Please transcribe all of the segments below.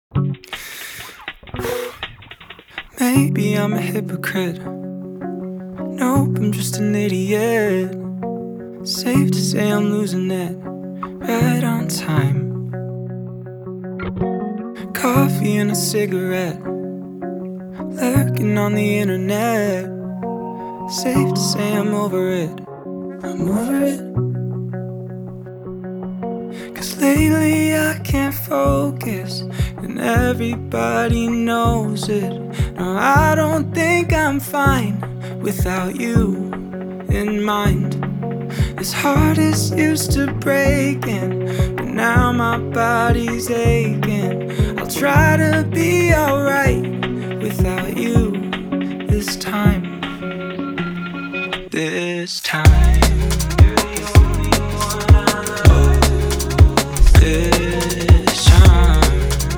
Maybe I'm a hypocrite. Nope, I'm just an idiot. Safe to say I'm losing it right on time. Coffee and a cigarette, lurking on the internet. Safe to say I'm over it. I'm over it. 'Cause lately I can't focus, and everybody knows it. No, I don't think I'm fine without you in mind. This heart is used to breaking, but now my body's aching. I'll try to be alright without you this time. This time. Oh, this time.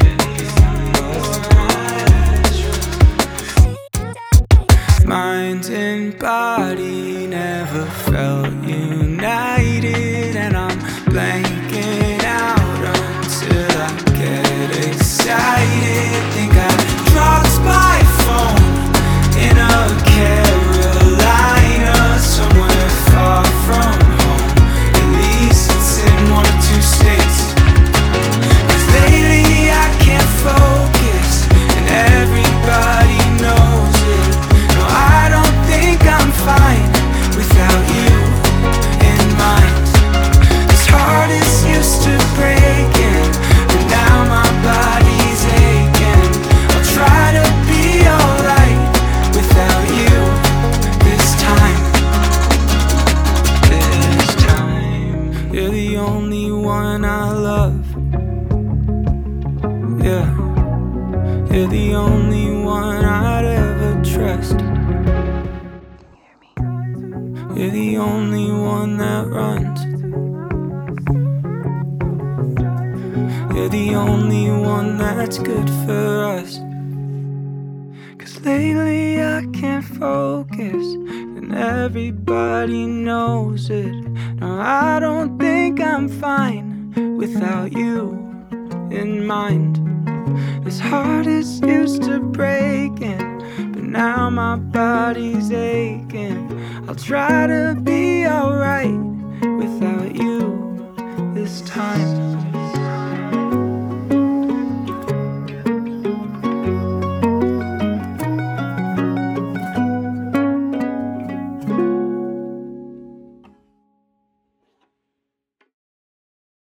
Mind and body never felt united, and I'm blanking out until I get excited. Think I dropped my phone in a Carolina, somewhere far from home. At least it's in one or two states. 'Cause lately I can't focus, and everybody knows it. No, I don't think I'm fine without you in mind. This heart is used to breaking, but now my body's aching. I'll try to be alright without you this time. This time. You're the only one I love. Yeah, you're the only one I'd ever trust. You're the only one that runs. You're the only one that's good for us. 'Cause lately I can't focus, and everybody knows it. No, I don't think I'm fine without you in mind. This heart is used to breaking, but now my body's aching. I'll try to be alright without you this time.